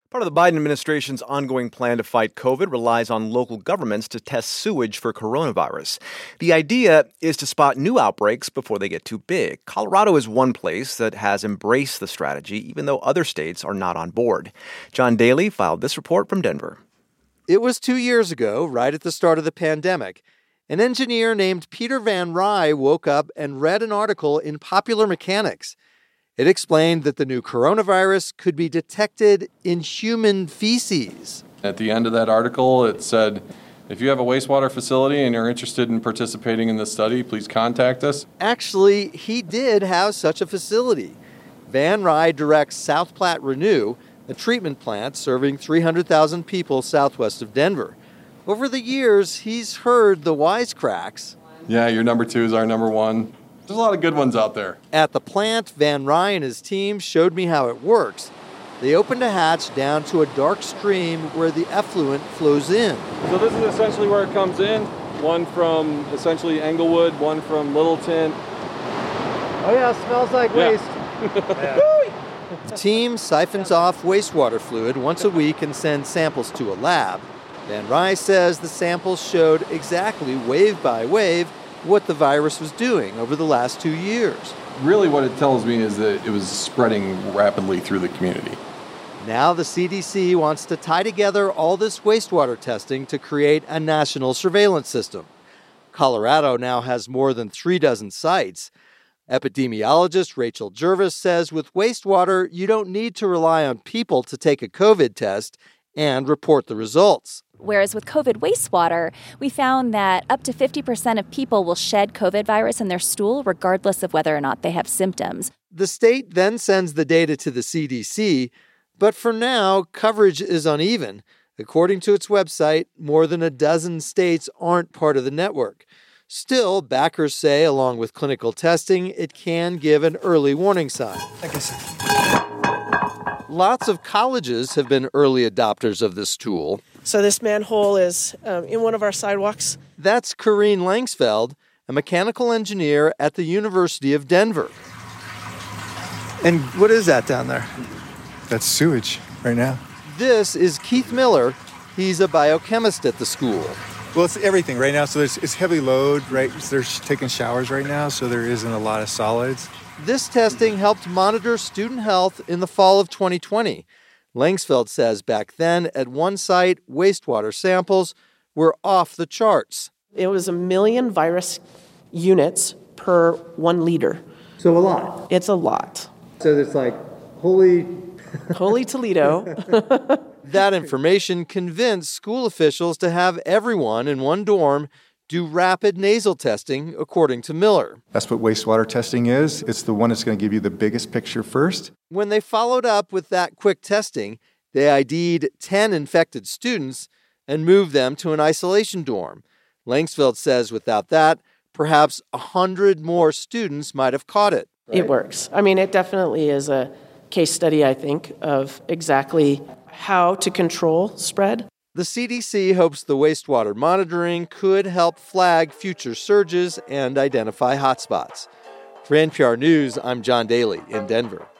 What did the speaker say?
Part of the Biden administration's ongoing plan to fight COVID relies on local governments to test sewage for coronavirus. The idea is to spot new outbreaks before they get too big. Colorado is one place that has embraced the strategy, even though other states are not on board. John Daly filed this report from Denver. It was 2 years ago, right at the start of the pandemic. An engineer named Peter Van Rye woke up and read an article in Popular Mechanics. It explained that the new coronavirus could be detected in human feces. At the end of that article, it said, if you have a wastewater facility and you're interested in participating in this study, please contact us. Actually, he did have such a facility. Van Rye directs South Platte Renew, a treatment plant serving 300,000 people southwest of Denver. Over the years, he's heard the wisecracks. Yeah, your number 2 is our number 1. There's a lot of good ones out there. At the plant, Van Rye and his team showed me how it works. They opened a hatch down to a dark stream where the effluent flows in. So this is essentially where it comes in. One from essentially Englewood, one from Littleton. Oh yeah, it smells like waste. The team siphons off wastewater fluid once a week and sends samples to a lab. Van Rye says the samples showed exactly wave by wave what the virus was doing over the last 2 years. Really what it tells me is that it was spreading rapidly through the community. Now the CDC wants to tie together all this wastewater testing to create a national surveillance system. Colorado now has more than 36 sites. Epidemiologist Rachel Jervis says with wastewater, you don't need to rely on people to take a COVID test and report the results. Whereas with COVID wastewater, we found that up to 50% of people will shed COVID virus in their stool regardless of whether or not they have symptoms. The state then sends the data to the CDC, but for now, coverage is uneven. According to its website, more than a dozen states aren't part of the network. Still, backers say, along with clinical testing, it can give an early warning sign. Lots of colleges have been early adopters of this tool. So this manhole is in one of our sidewalks. That's Corrine Langsfeld, a mechanical engineer at the University of Denver. And what is that down there? That's sewage right now. This is Keith Miller. He's a biochemist at the school. Well, it's everything right now. So it's heavy load, right? They're taking showers right now, so there isn't a lot of solids. This testing helped monitor student health in the fall of 2020. Langsfeld says back then, at one site, wastewater samples were off the charts. It was 1 million virus units per 1 liter. So a lot. It's a lot. So it's like, holy Toledo. That information convinced school officials to have everyone in one dorm do rapid nasal testing, according to Miller. That's what wastewater testing is. It's the one that's going to give you the biggest picture first. When they followed up with that quick testing, they ID'd 10 infected students and moved them to an isolation dorm. Langsfeld says without that, perhaps 100 more students might have caught it. Right? It works. I mean, it definitely is a case study, I think, of exactly how to control spread. The CDC hopes the wastewater monitoring could help flag future surges and identify hotspots. For NPR News, I'm John Daly in Denver.